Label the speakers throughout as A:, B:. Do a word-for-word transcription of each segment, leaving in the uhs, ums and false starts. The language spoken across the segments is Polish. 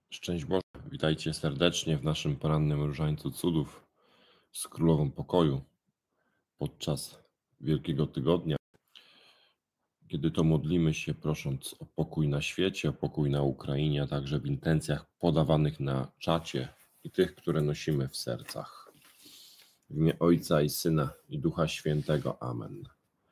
A: Szczęść Boże, witajcie serdecznie w naszym porannym różańcu cudów z Królową Pokoju podczas Wielkiego Tygodnia, kiedy to modlimy się prosząc o pokój na świecie, o pokój na Ukrainie, a także w intencjach podawanych na czacie i tych, które nosimy w sercach. W imię Ojca i Syna i Ducha Świętego. Amen.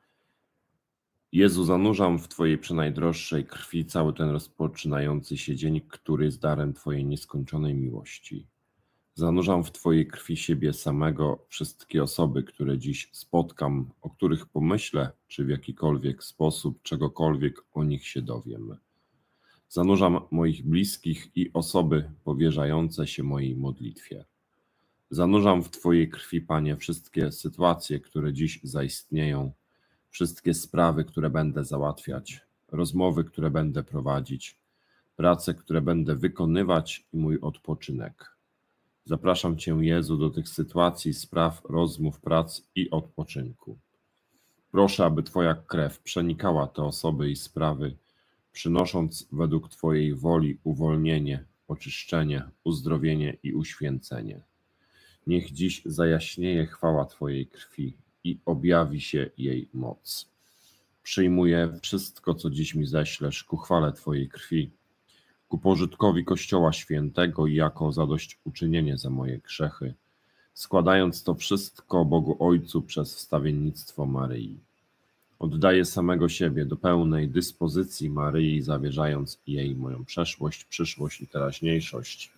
A: Jezu, zanurzam w Twojej przenajdroższej krwi cały ten rozpoczynający się dzień, który jest darem Twojej nieskończonej miłości. Zanurzam w Twojej krwi siebie samego, wszystkie osoby, które dziś spotkam, o których pomyślę, czy w jakikolwiek sposób, czegokolwiek o nich się dowiem. Zanurzam moich bliskich i osoby powierzające się mojej modlitwie. Zanurzam w Twojej krwi, Panie, wszystkie sytuacje, które dziś zaistnieją, wszystkie sprawy, które będę załatwiać, rozmowy, które będę prowadzić, prace, które będę wykonywać i mój odpoczynek. Zapraszam Cię, Jezu, do tych sytuacji, spraw, rozmów, prac i odpoczynku. Proszę, aby Twoja krew przenikała te osoby i sprawy, przynosząc według Twojej woli uwolnienie, oczyszczenie, uzdrowienie i uświęcenie. Niech dziś zajaśnieje chwała Twojej krwi i objawi się jej moc. Przyjmuję wszystko, co dziś mi ześlesz ku chwale Twojej krwi, ku pożytkowi Kościoła Świętego i jako zadośćuczynienie za moje grzechy, składając to wszystko Bogu Ojcu przez wstawiennictwo Maryi. Oddaję samego siebie do pełnej dyspozycji Maryi, zawierzając jej moją przeszłość, przyszłość i teraźniejszość,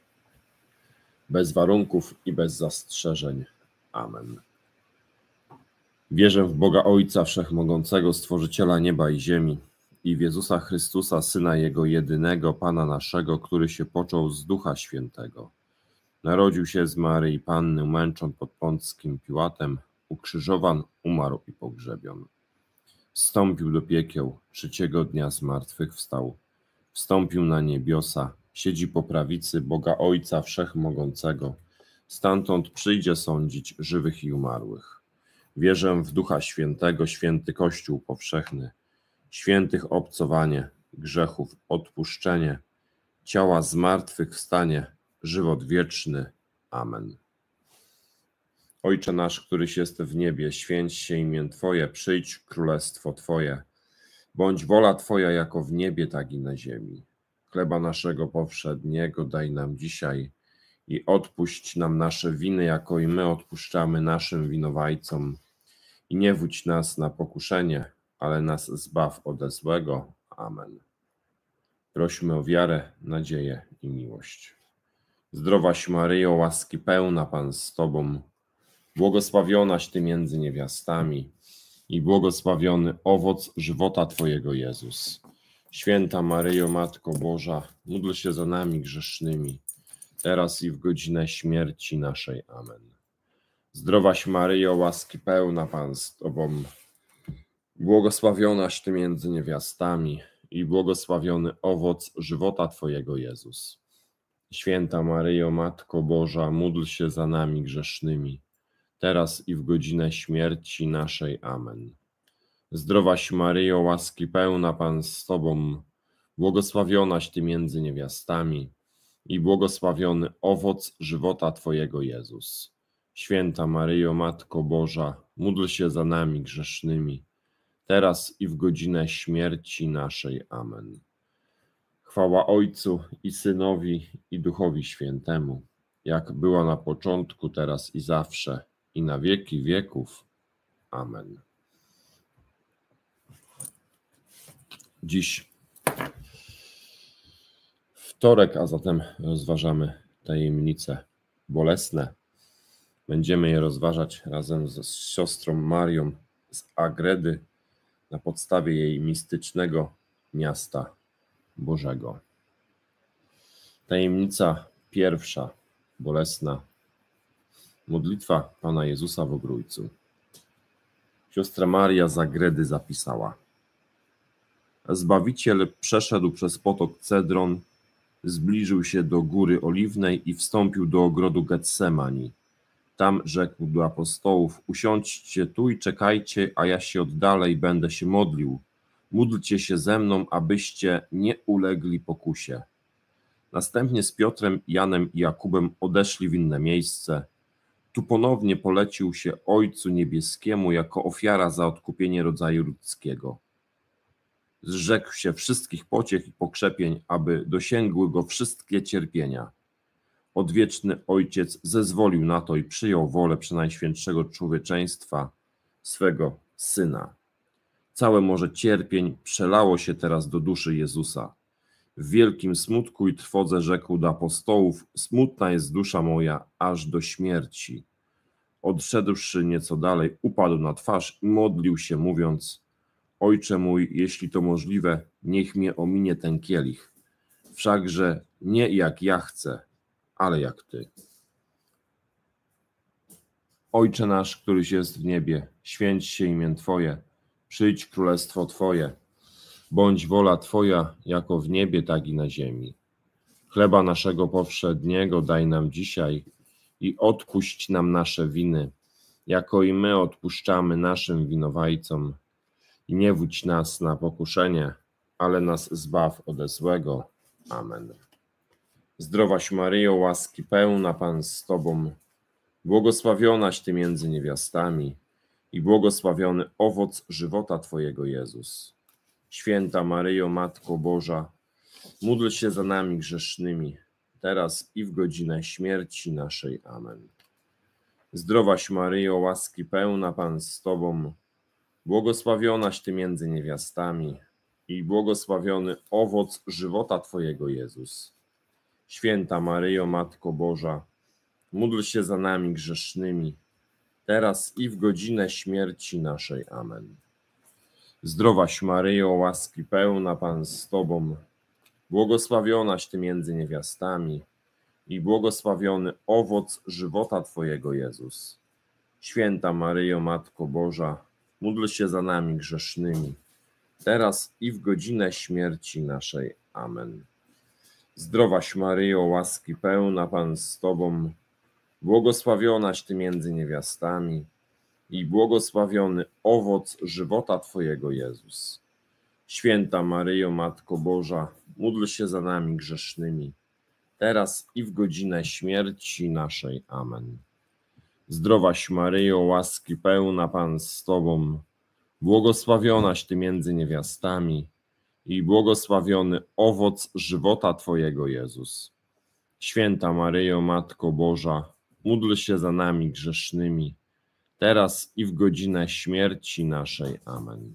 A: bez warunków i bez zastrzeżeń. Amen. Wierzę w Boga Ojca Wszechmogącego, Stworzyciela nieba i ziemi, i w Jezusa Chrystusa, Syna Jego jedynego, Pana naszego, który się począł z Ducha Świętego. Narodził się z Maryi Panny, umęczon pod Pąckim Piłatem, ukrzyżowan, umarł i pogrzebion. Wstąpił do piekieł, trzeciego dnia zmartwychwstał. Wstąpił na niebiosa, siedzi po prawicy Boga Ojca Wszechmogącego. Stamtąd przyjdzie sądzić żywych i umarłych. Wierzę w Ducha Świętego, święty Kościół powszechny, świętych obcowanie, grzechów odpuszczenie, ciała zmartwychwstanie, żywot wieczny. Amen. Ojcze nasz, któryś jest w niebie, święć się imię Twoje, przyjdź królestwo Twoje. Bądź wola Twoja jako w niebie, tak i na ziemi. Chleba naszego powszedniego daj nam dzisiaj i odpuść nam nasze winy, jako i my odpuszczamy naszym winowajcom. I nie wódź nas na pokuszenie, ale nas zbaw ode złego. Amen. Prośmy o wiarę, nadzieję i miłość. Zdrowaś Maryjo, łaski pełna, Pan z Tobą, błogosławionaś Ty między niewiastami i błogosławiony owoc żywota Twojego, Jezus. Święta Maryjo, Matko Boża, módl się za nami grzesznymi, teraz i w godzinę śmierci naszej. Amen. Zdrowaś Maryjo, łaski pełna, Pan z Tobą, błogosławionaś Ty między niewiastami i błogosławiony owoc żywota Twojego, Jezus. Święta Maryjo, Matko Boża, módl się za nami grzesznymi, teraz i w godzinę śmierci naszej. Amen. Zdrowaś Maryjo, łaski pełna, Pan z Tobą, błogosławionaś Ty między niewiastami i błogosławiony owoc żywota Twojego, Jezus. Święta Maryjo, Matko Boża, módl się za nami grzesznymi, teraz i w godzinę śmierci naszej. Amen. Chwała Ojcu i Synowi i Duchowi Świętemu, jak była na początku, teraz i zawsze, i na wieki wieków. Amen. Dziś wtorek, a zatem rozważamy tajemnice bolesne. Będziemy je rozważać razem z siostrą Marią z Agredy na podstawie jej mistycznego miasta Bożego. Tajemnica pierwsza, bolesna. Modlitwa Pana Jezusa w Ogrójcu. Siostra Maria z Agredy zapisała: Zbawiciel przeszedł przez potok Cedron, zbliżył się do Góry Oliwnej i wstąpił do ogrodu Getsemani. Tam rzekł do apostołów: usiądźcie tu i czekajcie, a ja się oddalę i będę się modlił. Módlcie się ze mną, abyście nie ulegli pokusie. Następnie z Piotrem, Janem i Jakubem odeszli w inne miejsce. Tu ponownie polecił się Ojcu Niebieskiemu jako ofiara za odkupienie rodzaju ludzkiego. Zrzekł się wszystkich pociech i pokrzepień, aby dosięgły go wszystkie cierpienia. Odwieczny Ojciec zezwolił na to i przyjął wolę Przenajświętszego Człowieczeństwa, swego Syna. Całe morze cierpień przelało się teraz do duszy Jezusa. W wielkim smutku i trwodze rzekł do apostołów: smutna jest dusza moja aż do śmierci. Odszedłszy nieco dalej, upadł na twarz i modlił się, mówiąc: Ojcze mój, jeśli to możliwe, niech mnie ominie ten kielich. Wszakże nie jak ja chcę, ale jak Ty. Ojcze nasz, któryś jest w niebie, święć się imię Twoje, przyjdź królestwo Twoje. Bądź wola Twoja, jako w niebie, tak i na ziemi. Chleba naszego powszedniego daj nam dzisiaj i odpuść nam nasze winy, jako i my odpuszczamy naszym winowajcom. I nie wódź nas na pokuszenie, ale nas zbaw ode złego. Amen. Zdrowaś Maryjo, łaski pełna, Pan z Tobą, błogosławionaś Ty między niewiastami i błogosławiony owoc żywota Twojego, Jezus. Święta Maryjo, Matko Boża, módl się za nami grzesznymi, teraz i w godzinę śmierci naszej. Amen. Zdrowaś Maryjo, łaski pełna, Pan z Tobą, błogosławionaś Ty między niewiastami i błogosławiony owoc żywota Twojego, Jezus. Święta Maryjo, Matko Boża, módl się za nami grzesznymi, teraz i w godzinę śmierci naszej. Amen. Zdrowaś Maryjo, łaski pełna, Pan z Tobą, błogosławionaś Ty między niewiastami i błogosławiony owoc żywota Twojego, Jezus. Święta Maryjo, Matko Boża, módl się za nami grzesznymi, teraz i w godzinę śmierci naszej. Amen. Zdrowaś Maryjo, łaski pełna, Pan z Tobą, błogosławionaś Ty między niewiastami i błogosławiony owoc żywota Twojego, Jezus. Święta Maryjo, Matko Boża, módl się za nami grzesznymi, teraz i w godzinę śmierci naszej. Amen. Zdrowaś Maryjo, łaski pełna, Pan z Tobą, błogosławionaś Ty między niewiastami i błogosławiony owoc żywota Twojego, Jezus. Święta Maryjo, Matko Boża, módl się za nami grzesznymi, teraz i w godzinę śmierci naszej. Amen.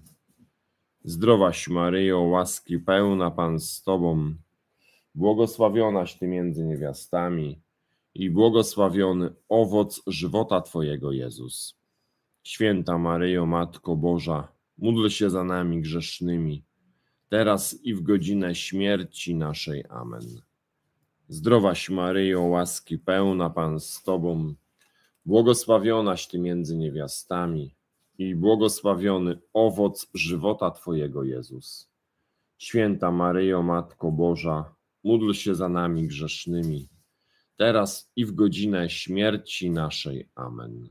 A: Zdrowaś Maryjo, łaski pełna, Pan z Tobą, błogosławionaś Ty między niewiastami i błogosławiony owoc żywota Twojego, Jezus. Święta Maryjo, Matko Boża, módl się za nami grzesznymi, teraz i w godzinę śmierci naszej. Amen. Zdrowaś Maryjo, łaski pełna, Pan z Tobą, błogosławionaś Ty między niewiastami i błogosławiony owoc żywota Twojego, Jezus. Święta Maryjo, Matko Boża, módl się za nami grzesznymi, teraz i w godzinę śmierci naszej. Amen.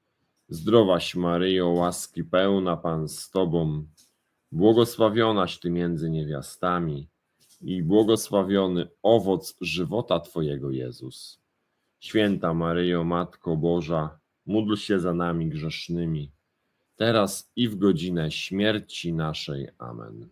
A: Zdrowaś Maryjo, łaski pełna, Pan z Tobą, błogosławionaś Ty między niewiastami i błogosławiony owoc żywota Twojego, Jezus. Święta Maryjo, Matko Boża, módl się za nami grzesznymi, teraz i w godzinę śmierci naszej. Amen.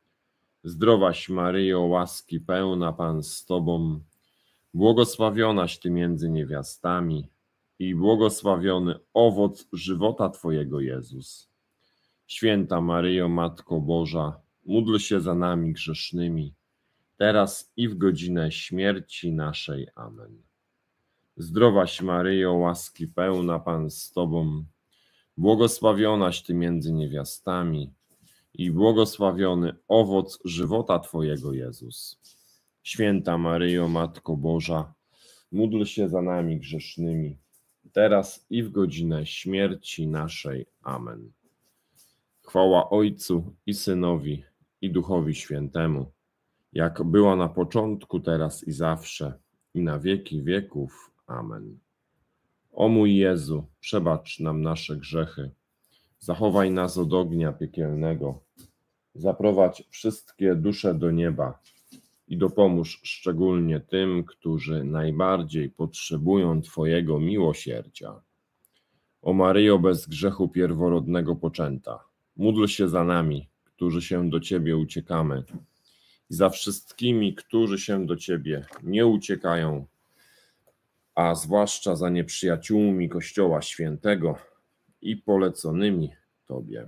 A: Zdrowaś Maryjo, łaski pełna, Pan z Tobą, błogosławionaś Ty między niewiastami i błogosławiony owoc żywota Twojego, Jezus. Święta Maryjo, Matko Boża, módl się za nami grzesznymi, teraz i w godzinę śmierci naszej. Amen. Zdrowaś Maryjo, łaski pełna, Pan z Tobą, błogosławionaś Ty między niewiastami i błogosławiony owoc żywota Twojego, Jezus. Święta Maryjo, Matko Boża, módl się za nami grzesznymi, teraz i w godzinę śmierci naszej. Amen. Chwała Ojcu i Synowi i Duchowi Świętemu, jak była na początku, teraz i zawsze, i na wieki wieków. Amen. O mój Jezu, przebacz nam nasze grzechy, zachowaj nas od ognia piekielnego, zaprowadź wszystkie dusze do nieba i dopomóż szczególnie tym, którzy najbardziej potrzebują Twojego miłosierdzia. O Maryjo, bez grzechu pierworodnego poczęta, módl się za nami, którzy się do Ciebie uciekamy, i za wszystkimi, którzy się do Ciebie nie uciekają, a zwłaszcza za nieprzyjaciółmi Kościoła Świętego i poleconymi Tobie.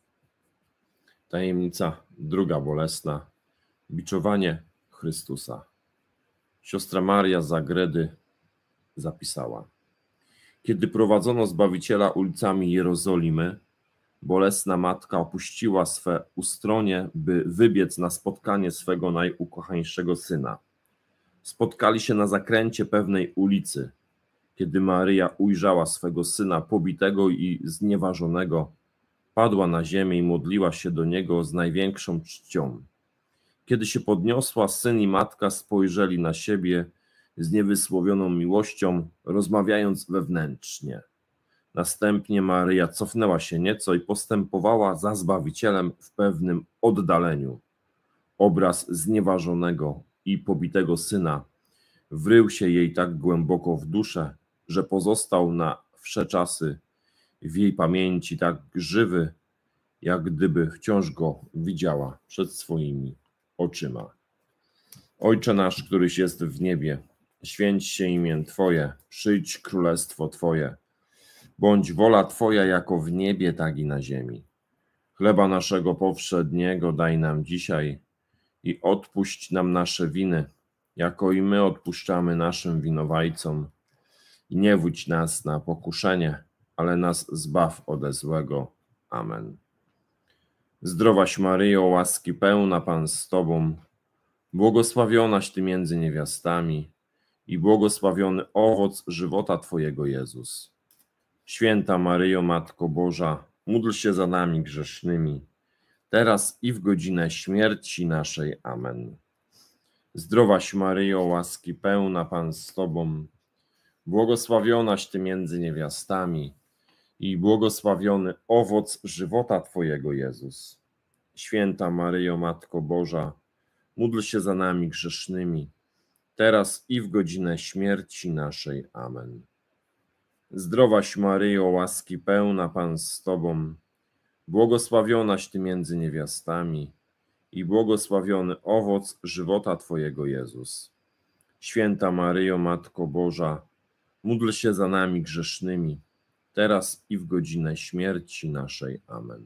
A: Tajemnica druga bolesna. Biczowanie Chrystusa. Siostra Maria z Agredy zapisała: kiedy prowadzono Zbawiciela ulicami Jerozolimy, bolesna matka opuściła swe ustronie, by wybiec na spotkanie swego najukochańszego syna. Spotkali się na zakręcie pewnej ulicy. Kiedy Maryja ujrzała swego syna pobitego i znieważonego, padła na ziemię i modliła się do niego z największą czcią. Kiedy się podniosła, syn i matka spojrzeli na siebie z niewysłowioną miłością, rozmawiając wewnętrznie. Następnie Maryja cofnęła się nieco i postępowała za Zbawicielem w pewnym oddaleniu. Obraz znieważonego i pobitego syna wrył się jej tak głęboko w duszę, że pozostał na wsze czasy w jej pamięci tak żywy, jak gdyby wciąż go widziała przed swoimi oczyma. Ojcze nasz, któryś jest w niebie, święć się imię Twoje, przyjdź królestwo Twoje. Bądź wola Twoja jako w niebie, tak i na ziemi. Chleba naszego powszedniego daj nam dzisiaj i odpuść nam nasze winy, jako i my odpuszczamy naszym winowajcom. I nie wódź nas na pokuszenie, ale nas zbaw ode złego. Amen. Zdrowaś Maryjo, łaski pełna, Pan z Tobą, błogosławionaś Ty między niewiastami i błogosławiony owoc żywota Twojego, Jezus. Święta Maryjo, Matko Boża, módl się za nami grzesznymi, teraz i w godzinę śmierci naszej. Amen. Zdrowaś Maryjo, łaski pełna, Pan z Tobą, błogosławionaś Ty między niewiastami i błogosławiony owoc żywota Twojego, Jezus. Święta Maryjo, Matko Boża, módl się za nami grzesznymi, teraz i w godzinę śmierci naszej. Amen. Zdrowaś Maryjo, łaski pełna, Pan z Tobą, błogosławionaś Ty między niewiastami i błogosławiony owoc żywota Twojego, Jezus. Święta Maryjo, Matko Boża, módl się za nami grzesznymi, teraz i w godzinę śmierci naszej. Amen.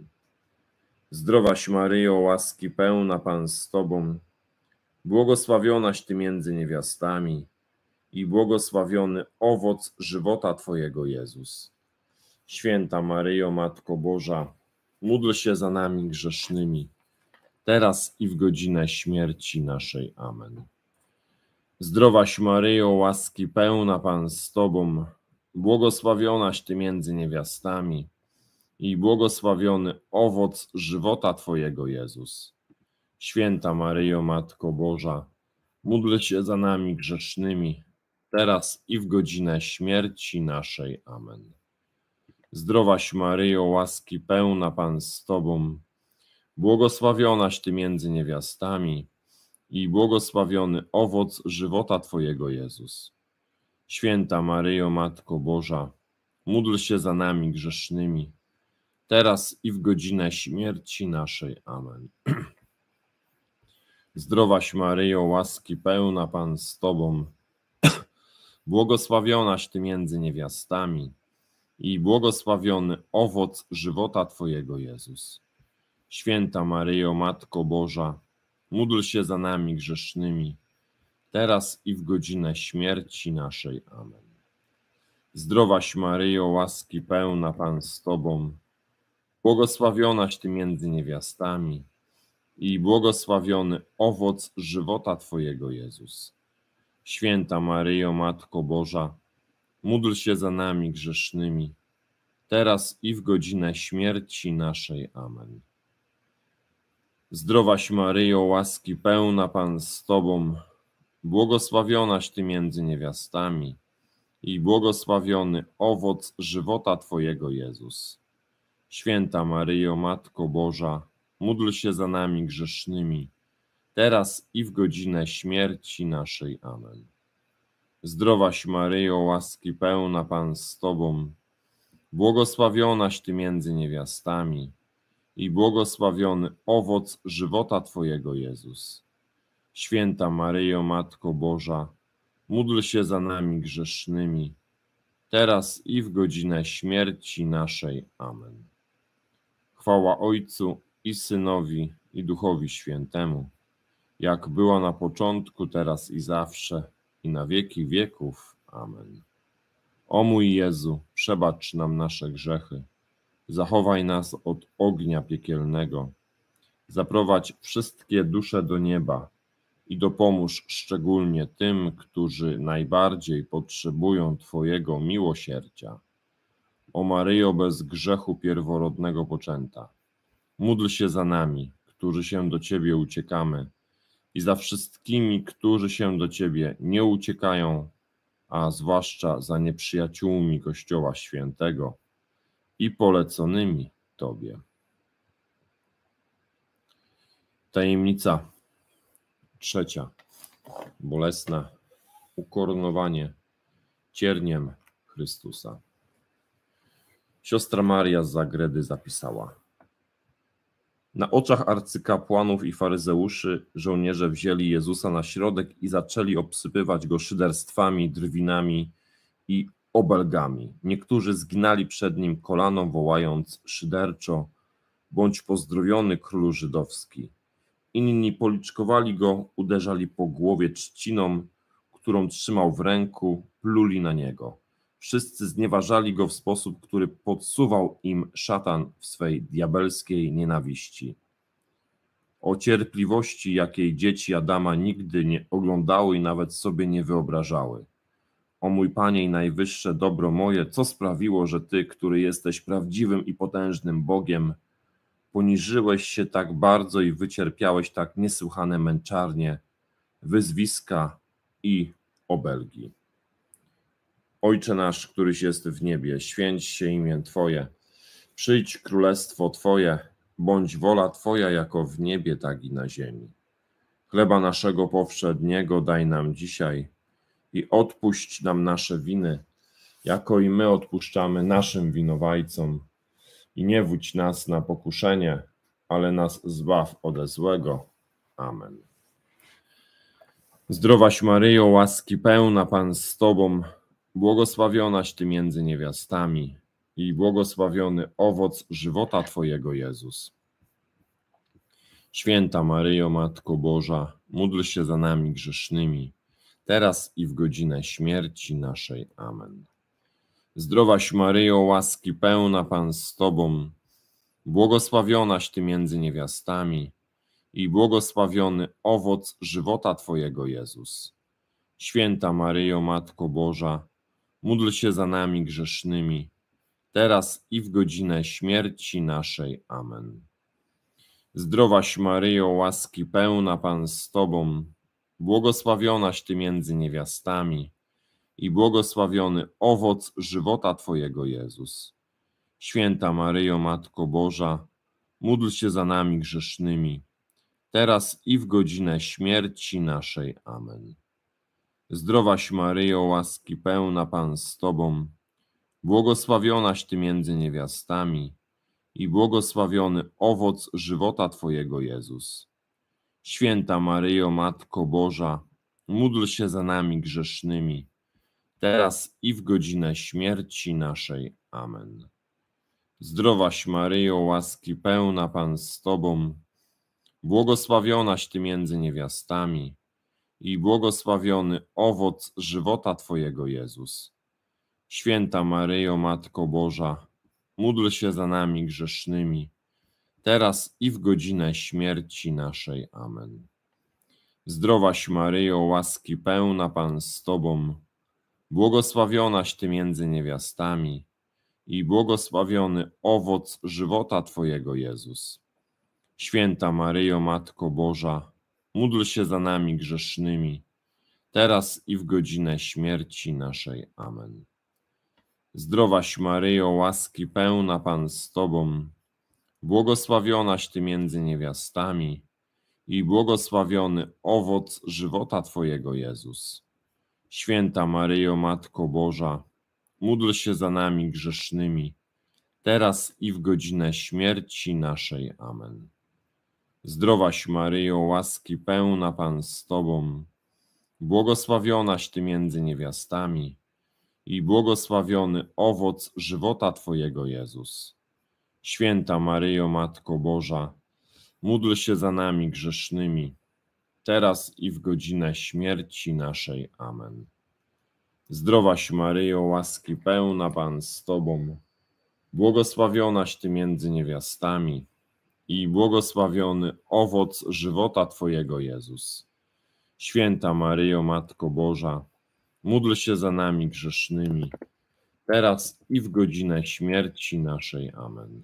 A: Zdrowaś Maryjo, łaski pełna, Pan z Tobą, błogosławionaś Ty między niewiastami i błogosławiony owoc żywota Twojego, Jezus. Święta Maryjo, Matko Boża, módl się za nami grzesznymi, teraz i w godzinę śmierci naszej. Amen. Zdrowaś Maryjo, łaski pełna, Pan z Tobą, błogosławionaś Ty między niewiastami i błogosławiony owoc żywota Twojego, Jezus. Święta Maryjo, Matko Boża, módl się za nami grzesznymi, teraz i w godzinę śmierci naszej. Amen. Zdrowaś Maryjo, łaski pełna, Pan z Tobą, błogosławionaś Ty między niewiastami i błogosławiony owoc żywota Twojego, Jezus. Święta Maryjo, Matko Boża, módl się za nami grzesznymi, teraz i w godzinę śmierci naszej. Amen. Zdrowaś Maryjo, łaski pełna, Pan z Tobą, błogosławionaś Ty między niewiastami i błogosławiony owoc żywota Twojego, Jezus. Święta Maryjo, Matko Boża, módl się za nami grzesznymi, teraz i w godzinę śmierci naszej. Amen. Zdrowaś Maryjo, łaski pełna, Pan z Tobą, błogosławionaś Ty między niewiastami i błogosławiony owoc żywota Twojego, Jezus. Święta Maryjo, Matko Boża, módl się za nami grzesznymi, teraz i w godzinę śmierci naszej. Amen. Zdrowaś Maryjo, łaski pełna, Pan z Tobą, błogosławionaś Ty między niewiastami i błogosławiony owoc żywota Twojego, Jezus. Święta Maryjo, Matko Boża, módl się za nami grzesznymi, teraz i w godzinę śmierci naszej. Amen. Zdrowaś Maryjo, łaski pełna, Pan z Tobą, błogosławionaś Ty między niewiastami i błogosławiony owoc żywota Twojego, Jezus. Święta Maryjo, Matko Boża, módl się za nami grzesznymi, teraz i w godzinę śmierci naszej. Amen. Chwała Ojcu i Synowi, i Duchowi Świętemu, jak była na początku, teraz i zawsze, i na wieki wieków. Amen. O mój Jezu, przebacz nam nasze grzechy, zachowaj nas od ognia piekielnego, zaprowadź wszystkie dusze do nieba i dopomóż szczególnie tym, którzy najbardziej potrzebują Twojego miłosierdzia. O Maryjo, bez grzechu pierworodnego poczęta, módl się za nami, którzy się do Ciebie uciekamy, i za wszystkimi, którzy się do Ciebie nie uciekają, a zwłaszcza za nieprzyjaciółmi Kościoła Świętego i poleconymi Tobie. Tajemnica trzecia. Bolesne ukoronowanie cierniem Chrystusa. Siostra Maria z Zagredy zapisała: na oczach arcykapłanów i faryzeuszy żołnierze wzięli Jezusa na środek i zaczęli obsypywać go szyderstwami, drwinami i obelgami. Niektórzy zginali przed nim kolano, wołając szyderczo: bądź pozdrowiony, królu żydowski. Inni policzkowali go, uderzali po głowie trzciną, którą trzymał w ręku, pluli na niego. Wszyscy znieważali go w sposób, który podsuwał im szatan w swej diabelskiej nienawiści. O cierpliwości, jakiej dzieci Adama nigdy nie oglądały i nawet sobie nie wyobrażały. O mój Panie i najwyższe dobro moje, co sprawiło, że Ty, który jesteś prawdziwym i potężnym Bogiem, poniżyłeś się tak bardzo i wycierpiałeś tak niesłychane męczarnie, wyzwiska i obelgi. Ojcze nasz, któryś jest w niebie, święć się imię Twoje. Przyjdź królestwo Twoje, bądź wola Twoja jako w niebie, tak i na ziemi. Chleba naszego powszedniego daj nam dzisiaj i odpuść nam nasze winy, jako i my odpuszczamy naszym winowajcom. I nie wódź nas na pokuszenie, ale nas zbaw ode złego. Amen. Zdrowaś Maryjo, łaski pełna, Pan z Tobą, błogosławionaś Ty między niewiastami i błogosławiony owoc żywota Twojego, Jezus. Święta Maryjo, Matko Boża, módl się za nami grzesznymi, teraz i w godzinę śmierci naszej. Amen. Zdrowaś Maryjo, łaski pełna, Pan z Tobą, błogosławionaś Ty między niewiastami i błogosławiony owoc żywota Twojego, Jezus. Święta Maryjo, Matko Boża, módl się za nami grzesznymi, teraz i w godzinę śmierci naszej. Amen. Zdrowaś Maryjo, łaski pełna, Pan z Tobą, błogosławionaś Ty między niewiastami i błogosławiony owoc żywota Twojego, Jezus. Święta Maryjo, Matko Boża, módl się za nami grzesznymi, teraz i w godzinę śmierci naszej. Amen. Zdrowaś Maryjo, łaski pełna, Pan z Tobą, błogosławionaś Ty między niewiastami i błogosławiony owoc żywota Twojego, Jezus. Święta Maryjo, Matko Boża, módl się za nami grzesznymi, teraz i w godzinę śmierci naszej. Amen. Zdrowaś Maryjo, łaski pełna, Pan z Tobą, błogosławionaś Ty między niewiastami i błogosławiony owoc żywota Twojego, Jezus. Święta Maryjo, Matko Boża, módl się za nami grzesznymi, teraz i w godzinę śmierci naszej. Amen. Zdrowaś Maryjo, łaski pełna, Pan z Tobą, błogosławionaś Ty między niewiastami i błogosławiony owoc żywota Twojego, Jezus. Święta Maryjo, Matko Boża, módl się za nami grzesznymi, teraz i w godzinę śmierci naszej. Amen. Zdrowaś Maryjo, łaski pełna, Pan z Tobą, błogosławiona Ty między niewiastami i błogosławiony owoc żywota Twojego, Jezus. Święta Maryjo, Matko Boża, módl się za nami grzesznymi, teraz i w godzinę śmierci naszej. Amen. Zdrowaś Maryjo, łaski pełna, Pan z Tobą, błogosławionaś Ty między niewiastami i błogosławiony owoc żywota Twojego, Jezus. Święta Maryjo, Matko Boża, módl się za nami grzesznymi, teraz i w godzinę śmierci naszej. Amen. Zdrowaś Maryjo, łaski pełna Pan z Tobą, błogosławionaś Ty między niewiastami i błogosławiony owoc żywota Twojego, Jezus. Święta Maryjo, Matko Boża, módl się za nami grzesznymi, teraz i w godzinę śmierci naszej. Amen. Zdrowaś Maryjo, łaski pełna Pan z Tobą, błogosławionaś Ty między niewiastami i błogosławiony owoc żywota Twojego, Jezus. Święta Maryjo, Matko Boża, módl się za nami grzesznymi, teraz i w godzinę śmierci naszej. Amen.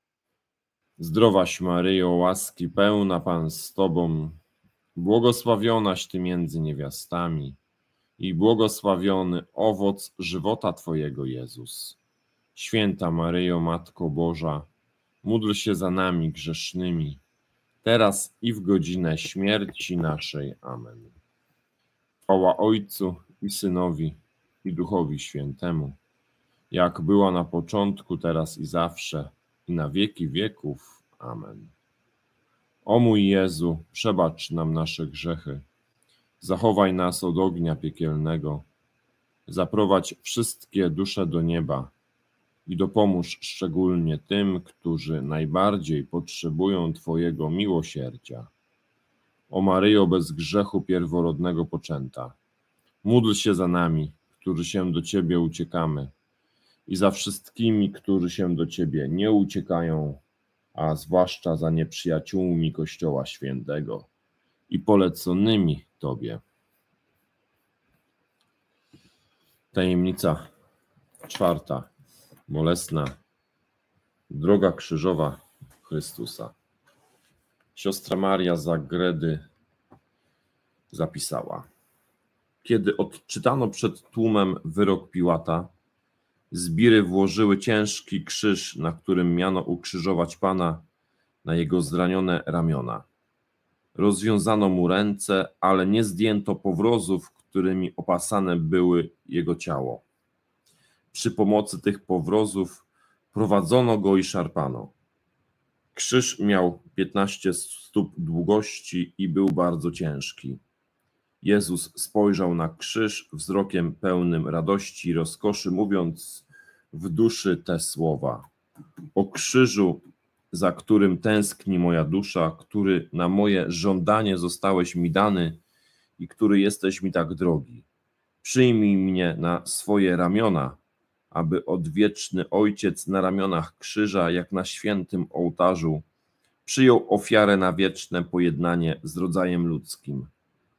A: Zdrowaś Maryjo, łaski pełna Pan z Tobą, błogosławionaś Ty między niewiastami i błogosławiony owoc żywota Twojego, Jezus. Święta Maryjo, Matko Boża, módl się za nami grzesznymi, teraz i w godzinę śmierci naszej. Amen. Chwała Ojcu i Synowi, i Duchowi Świętemu, jak była na początku, teraz i zawsze, i na wieki wieków. Amen. O mój Jezu, przebacz nam nasze grzechy, zachowaj nas od ognia piekielnego, zaprowadź wszystkie dusze do nieba i dopomóż szczególnie tym, którzy najbardziej potrzebują Twojego miłosierdzia. O Maryjo, bez grzechu pierworodnego poczęta, módl się za nami, którzy się do Ciebie uciekamy, i za wszystkimi, którzy się do Ciebie nie uciekają, a zwłaszcza za nieprzyjaciółmi Kościoła Świętego i poleconymi Tobie. Tajemnica czwarta. Bolesna droga krzyżowa Chrystusa. Siostra Maria z Agredy zapisała: kiedy odczytano przed tłumem wyrok Piłata, zbiry włożyły ciężki krzyż, na którym miano ukrzyżować Pana, na jego zranione ramiona. Rozwiązano mu ręce, ale nie zdjęto powrozów, którymi opasane były jego ciało. Przy pomocy tych powrozów prowadzono go i szarpano. Krzyż miał piętnaście stóp długości i był bardzo ciężki. Jezus spojrzał na krzyż wzrokiem pełnym radości i rozkoszy, mówiąc w duszy te słowa: o krzyżu, za którym tęskni moja dusza, który na moje żądanie zostałeś mi dany i który jesteś mi tak drogi. Przyjmij mnie na swoje ramiona, aby odwieczny Ojciec na ramionach krzyża, jak na świętym ołtarzu, przyjął ofiarę na wieczne pojednanie z rodzajem ludzkim.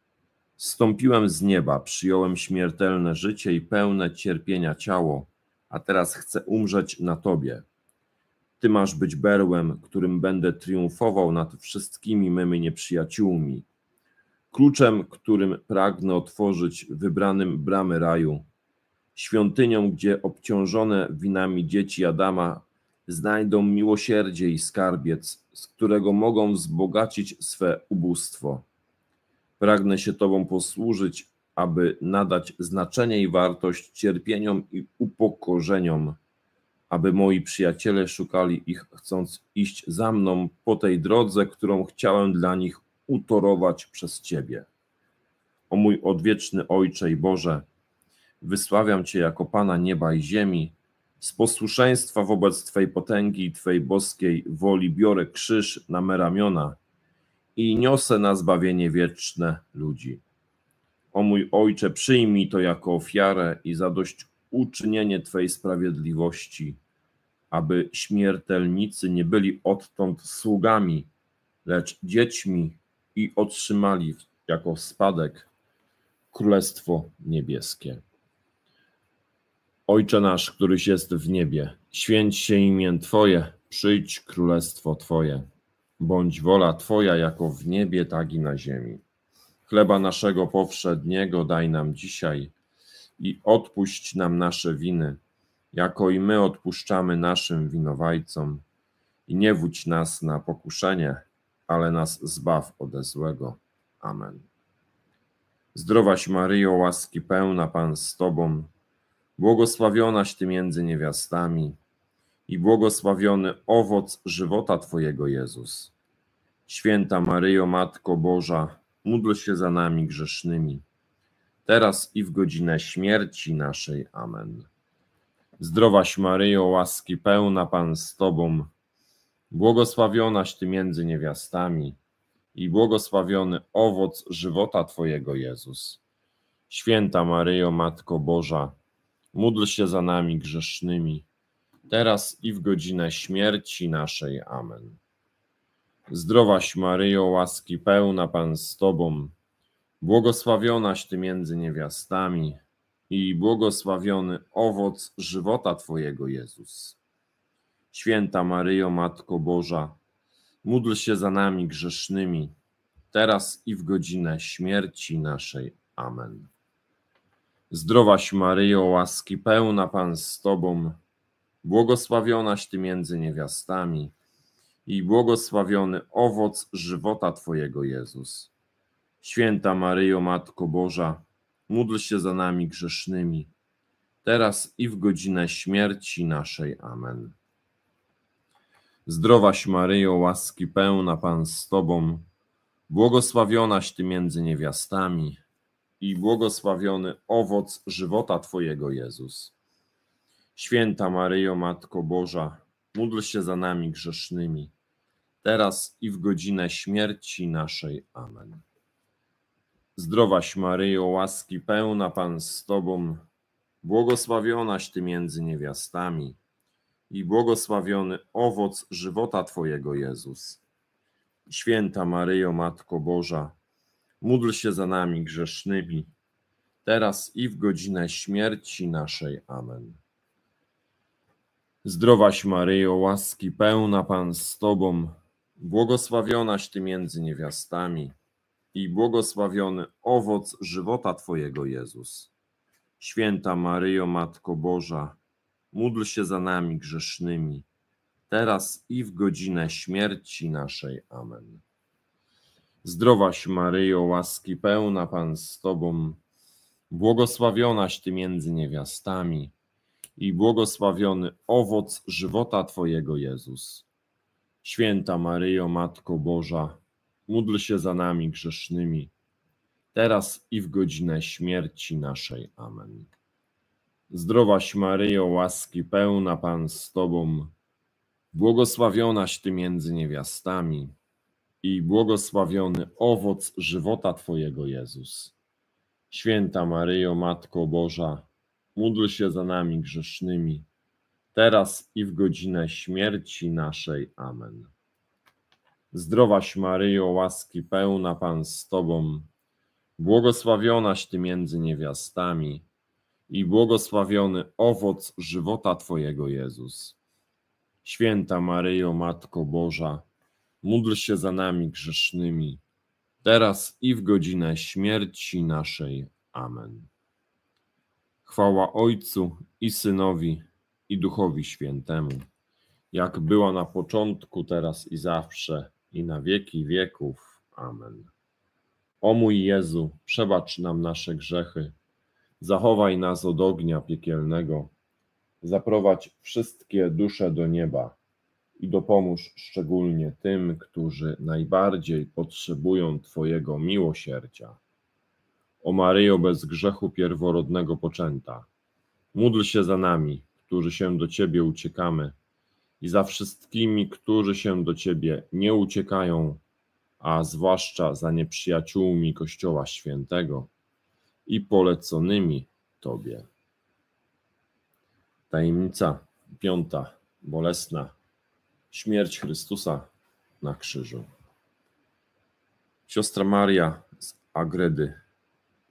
A: Zstąpiłem z nieba, przyjąłem śmiertelne życie i pełne cierpienia ciało, a teraz chcę umrzeć na Tobie. Ty masz być berłem, którym będę triumfował nad wszystkimi mymi nieprzyjaciółmi, kluczem, którym pragnę otworzyć wybranym bramy raju, świątynią, gdzie obciążone winami dzieci Adama znajdą miłosierdzie i skarbiec, z którego mogą wzbogacić swe ubóstwo. Pragnę się Tobą posłużyć, aby nadać znaczenie i wartość cierpieniom i upokorzeniom, aby moi przyjaciele szukali ich, chcąc iść za mną po tej drodze, którą chciałem dla nich utorować przez Ciebie. O mój odwieczny Ojcze i Boże, wysławiam Cię jako Pana nieba i ziemi. Z posłuszeństwa wobec Twej potęgi i Twej boskiej woli biorę krzyż na me ramiona i niosę na zbawienie wieczne ludzi. O mój Ojcze, przyjmij to jako ofiarę i zadośćuczynienie Twej sprawiedliwości, aby śmiertelnicy nie byli odtąd sługami, lecz dziećmi i otrzymali jako spadek Królestwo Niebieskie. Ojcze nasz, któryś jest w niebie, święć się imię Twoje, przyjdź królestwo Twoje. Bądź wola Twoja jako w niebie, tak i na ziemi. Chleba naszego powszedniego daj nam dzisiaj i odpuść nam nasze winy, jako i my odpuszczamy naszym winowajcom. I nie wódź nas na pokuszenie, ale nas zbaw ode złego. Amen. Zdrowaś Maryjo, łaski pełna, Pan z Tobą, błogosławionaś Ty między niewiastami i błogosławiony owoc żywota Twojego, Jezus. Święta Maryjo, Matko Boża, módl się za nami grzesznymi, teraz i w godzinę śmierci naszej. Amen. Zdrowaś Maryjo, łaski pełna, Pan z Tobą, błogosławionaś Ty między niewiastami i błogosławiony owoc żywota Twojego, Jezus. Święta Maryjo, Matko Boża, módl się za nami grzesznymi, teraz i w godzinę śmierci naszej. Amen. Zdrowaś Maryjo, łaski pełna, Pan z Tobą, błogosławionaś Ty między niewiastami i błogosławiony owoc żywota Twojego, Jezus. Święta Maryjo, Matko Boża, módl się za nami grzesznymi, teraz i w godzinę śmierci naszej. Amen. Zdrowaś Maryjo, łaski pełna, Pan z Tobą, błogosławionaś Ty między niewiastami i błogosławiony owoc żywota Twojego, Jezus. Święta Maryjo, Matko Boża, módl się za nami grzesznymi, teraz i w godzinę śmierci naszej. Amen. Zdrowaś Maryjo, łaski pełna, Pan z Tobą, błogosławionaś Ty między niewiastami i błogosławiony owoc żywota Twojego, Jezus. Święta Maryjo, Matko Boża, módl się za nami grzesznymi, teraz i w godzinę śmierci naszej. Amen. Zdrowaś Maryjo, łaski pełna, Pan z Tobą, błogosławionaś Ty między niewiastami i błogosławiony owoc żywota Twojego, Jezus. Święta Maryjo, Matko Boża, módl się za nami grzesznymi, teraz i w godzinę śmierci naszej. Amen. Zdrowaś Maryjo, łaski pełna, Pan z Tobą, błogosławionaś Ty między niewiastami i błogosławiony owoc żywota Twojego, Jezus. Święta Maryjo, Matko Boża, módl się za nami grzesznymi, teraz i w godzinę śmierci naszej. Amen. Zdrowaś Maryjo, łaski pełna, Pan z Tobą, błogosławionaś Ty między niewiastami i błogosławiony owoc żywota Twojego, Jezus. Święta Maryjo, Matko Boża, módl się za nami grzesznymi, teraz i w godzinę śmierci naszej. Amen. Zdrowaś Maryjo, łaski pełna, Pan z Tobą, błogosławionaś Ty między niewiastami i błogosławiony owoc żywota Twojego, Jezus. Święta Maryjo, Matko Boża, módl się za nami grzesznymi, teraz i w godzinę śmierci naszej. Amen. Zdrowaś Maryjo, łaski pełna, Pan z Tobą, błogosławionaś Ty między niewiastami i błogosławiony owoc żywota Twojego, Jezus. Święta Maryjo, Matko Boża, módl się za nami grzesznymi, teraz i w godzinę śmierci naszej. Amen. Chwała Ojcu i Synowi, i Duchowi Świętemu, jak była na początku, teraz i zawsze, i na wieki wieków. Amen. O mój Jezu, przebacz nam nasze grzechy, zachowaj nas od ognia piekielnego, zaprowadź wszystkie dusze do nieba i dopomóż szczególnie tym, którzy najbardziej potrzebują Twojego miłosierdzia. O Maryjo, bez grzechu pierworodnego poczęta, módl się za nami, którzy się do Ciebie uciekamy, i za wszystkimi, którzy się do Ciebie nie uciekają, a zwłaszcza za nieprzyjaciółmi Kościoła Świętego i poleconymi Tobie. Tajemnica piąta, bolesna, śmierć Chrystusa na krzyżu. Siostra Maria z Agredy